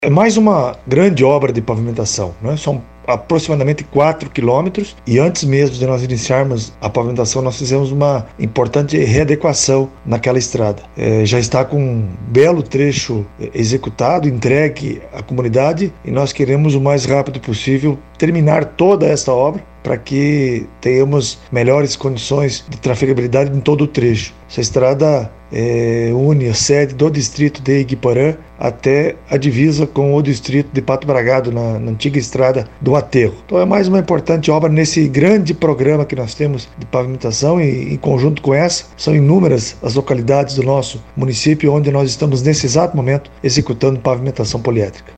É mais uma grande obra de pavimentação, né? São aproximadamente 4 quilômetros, e antes mesmo de nós iniciarmos a pavimentação, nós fizemos uma importante readequação naquela estrada. Já está com um belo trecho executado, entregue à comunidade, e nós queremos o mais rápido possível terminar toda esta obra para que tenhamos melhores condições de trafegabilidade em todo o trecho. Essa estrada une a sede do distrito de Iguiporã até a divisa com o distrito de Pato Bragado, na antiga estrada do Aterro. Então é mais uma importante obra nesse grande programa que nós temos de pavimentação, e em conjunto com essa, são inúmeras as localidades do nosso município onde nós estamos nesse exato momento executando pavimentação poliédrica.